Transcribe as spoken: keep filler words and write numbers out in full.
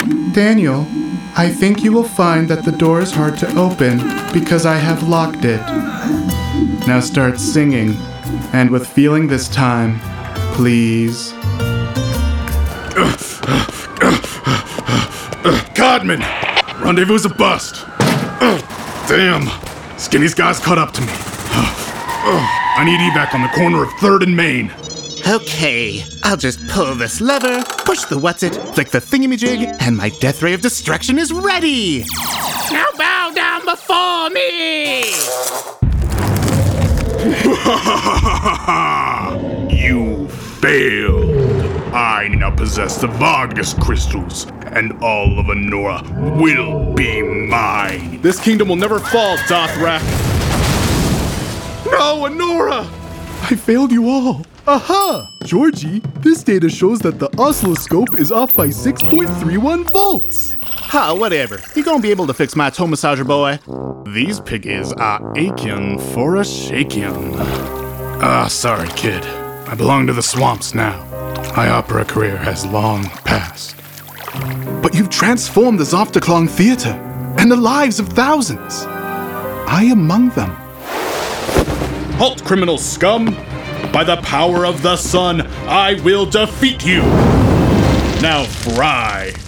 Daniel, I think you will find that the door is hard to open because I have locked it. Now start singing, and with feeling this time, please. Codman! Rendezvous a bust. Damn. Skinny's guys caught up to me. I need evac on the corner of third and Main. Okay, I'll just pull this lever, push the what's-it, flick the thingamajig, and my death ray of destruction is ready! Now bow down before me! You failed. I now possess the Vargas crystals, and all of Anora will be mine. This kingdom will never fall, Dothrak. No, Anora! I failed you all. Aha! Georgie, this data shows that the oscilloscope is off by six point three one volts. Ha, whatever. You gonna be able to fix my toe massager, boy? These piggies are aching for a shaking. Ah, sorry, kid. I belong to the swamps now. My opera career has long passed. But you've transformed the Zoftaklong Theater and the lives of thousands. I among them. Halt, criminal scum! By the power of the sun, I will defeat you! Now fry!